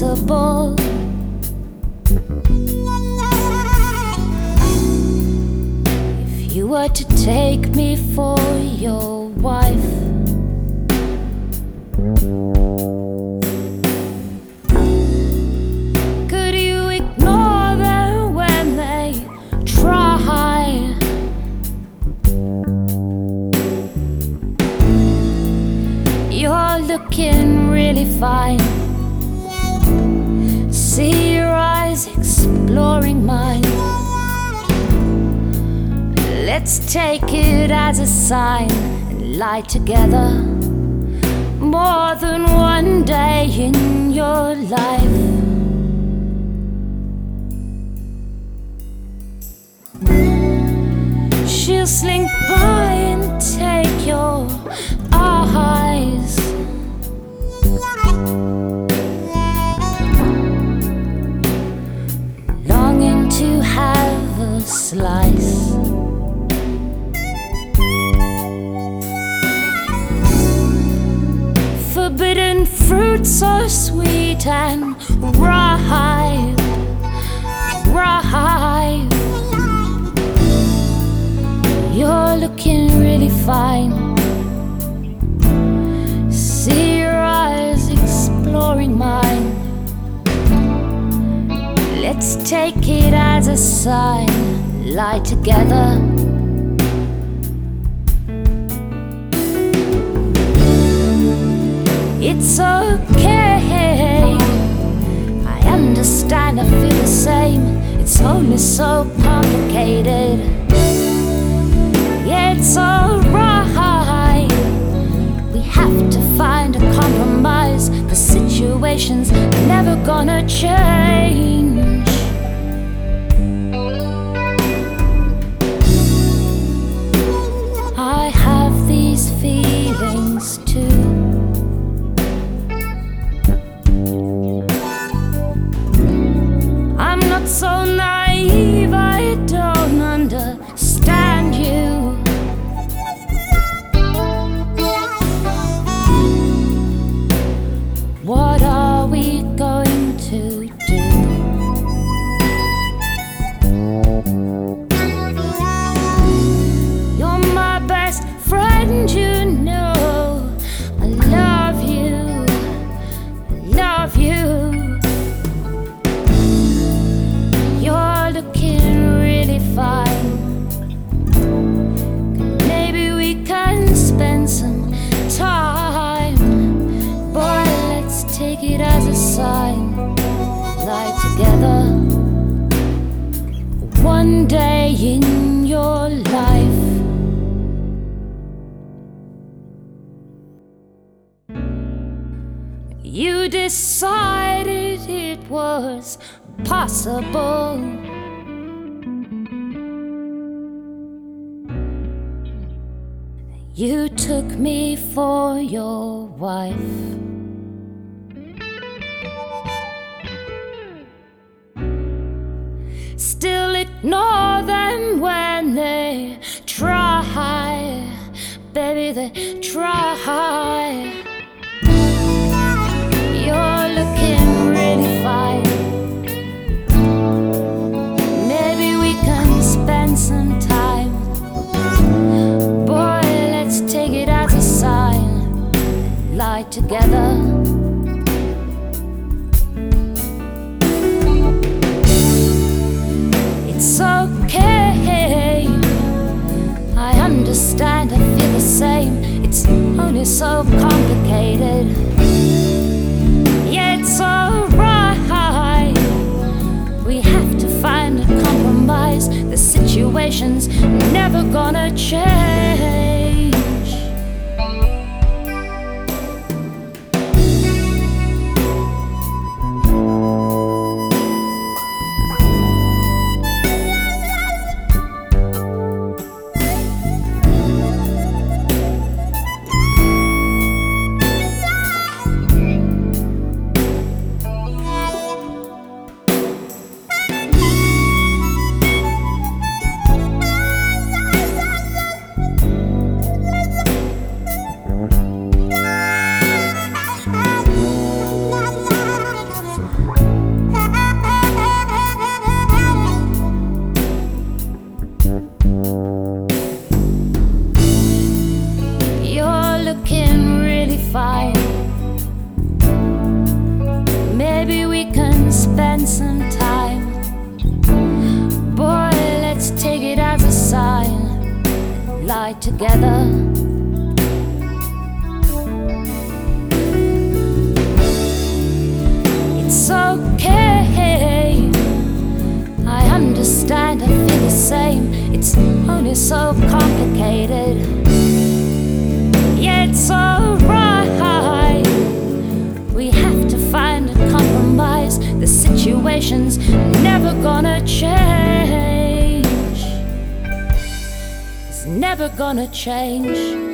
possible. If you were to take me for your wife, could you ignore them when they try? You're looking really fine. See your eyes exploring mine. Let's take it as a sign and lie together more than one day in your life. She'll slink by and take your eyes. Longing to have a slice. Forbidden fruit so sweet and ripe, ripe. You're looking really fine. See your eyes exploring mine. Let's take it as a sign, lie together. It's okay, I understand, I feel the same. It's only so complicated. Yeah, it's alright. We have to find a compromise. The situation's never gonna change. I have these feelings too. I'm not so naive, I don't understand you. What are we going to do? You're my best friend, you know. I love you, I love you. You're looking really fine. Maybe we can spend some time. Boy, let's take it as a sign, lie together one day in your life. You decided it was possible. You took me for your wife. Still ignore them when they try. Baby, they try. You're looking really fine. Maybe we can spend some time. Boy, let's take it as a sign, lie together. It's okay, I understand, I feel the same. It's only so complicated. Yeah, it's alright. We have to find a compromise. The situation's never gonna change. fine. Maybe we can spend some time. Boy, let's take it as a sign. Lie together. It's okay, I understand, I feel the same. It's only so complicated. Yeah, it's alright. We have to find a compromise. The situation's never gonna change. It's never gonna change.